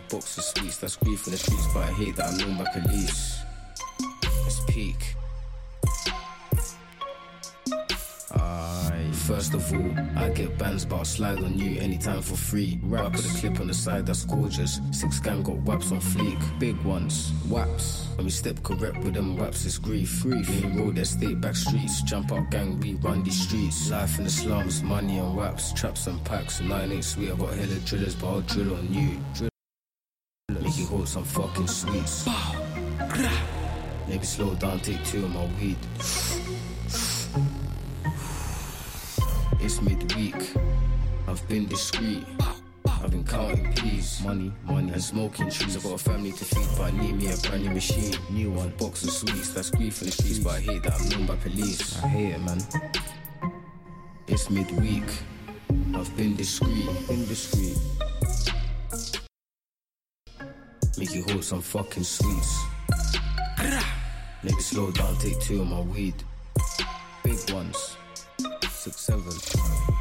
box of sweets, that's grief in the streets, but I hate that I'm known by police. It's peak. First of all, I get bands, but I'll slide on you anytime for free. Rap with a clip on the side that's gorgeous. 6 gang got waps on fleek. Big ones, waps. When we step correct with them waps, it's grief. Main road, estate, back streets. Jump out gang, we run these streets. Life in the slums, money and waps. Traps and packs, and I ain't sweet. I got hella drillers, but I'll drill on you. Make you hold some fucking sweets. Maybe slow down, take 2 of my weed. It's midweek, I've been discreet. I've been counting peas, money, and smoking trees. I've got a family to feed, but I need me a brand new machine. New one, box of sweets, that's grief in the streets, but I hate that I'm known by police. I hate it, man. It's midweek, I've been discreet. Make you hold some fucking sweets. Maybe slow down, take 2 of my weed. Big ones. 6, 7